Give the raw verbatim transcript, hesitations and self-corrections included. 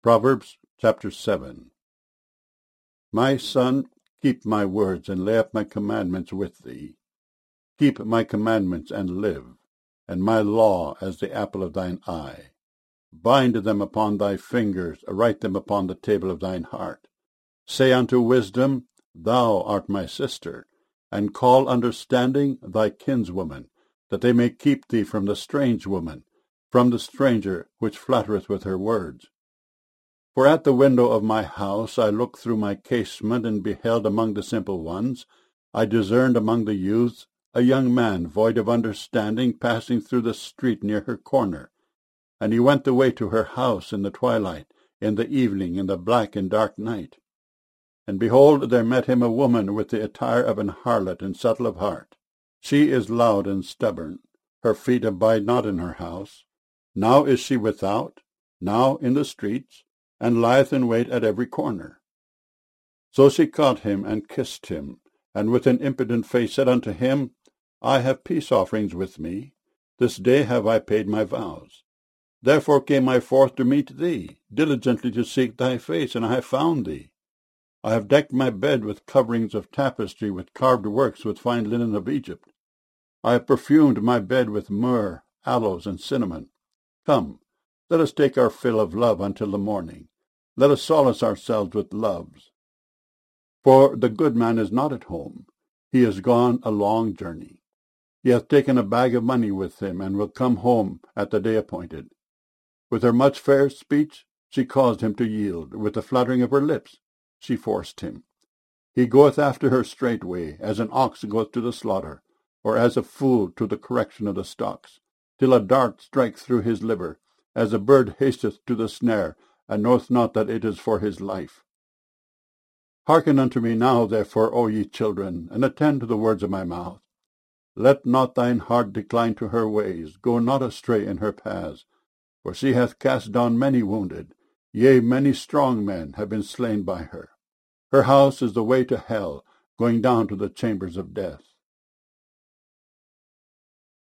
Proverbs chapter seven. My son, keep my words, and lay up my commandments with thee. Keep my commandments, and live, and my law as the apple of thine eye. Bind them upon thy fingers, write them upon the table of thine heart. Say unto wisdom, Thou art my sister, and call understanding thy kinswoman, that they may keep thee from the strange woman, from the stranger which flattereth with her words. For at the window of my house I looked through my casement, and beheld among the simple ones, I discerned among the youths, a young man void of understanding, passing through the street near her corner. And he went the way to her house in the twilight, in the evening, in the black and dark night. And behold, there met him a woman with the attire of an harlot, and subtle of heart. She is loud and stubborn, her feet abide not in her house. Now is she without, now in the streets, and lieth in wait at every corner. So she caught him, and kissed him, and with an impudent face said unto him, I have peace offerings with me, this day have I paid my vows. Therefore came I forth to meet thee, diligently to seek thy face, and I have found thee. I have decked my bed with coverings of tapestry, with carved works, with fine linen of Egypt. I have perfumed my bed with myrrh, aloes, and cinnamon. Come, let us take our fill of love until the morning. Let us solace ourselves with loves. For the good man is not at home. He is gone a long journey. He hath taken a bag of money with him, and will come home at the day appointed. With her much fair speech she caused him to yield. With the fluttering of her lips she forced him. He goeth after her straightway, as an ox goeth to the slaughter, or as a fool to the correction of the stocks, till a dart strike through his liver, as a bird hasteth to the snare, and knoweth not that it is for his life. Hearken unto me now, therefore, O ye children, and attend to the words of my mouth. Let not thine heart decline to her ways, go not astray in her paths. For she hath cast down many wounded, yea, many strong men have been slain by her. Her house is the way to hell, going down to the chambers of death.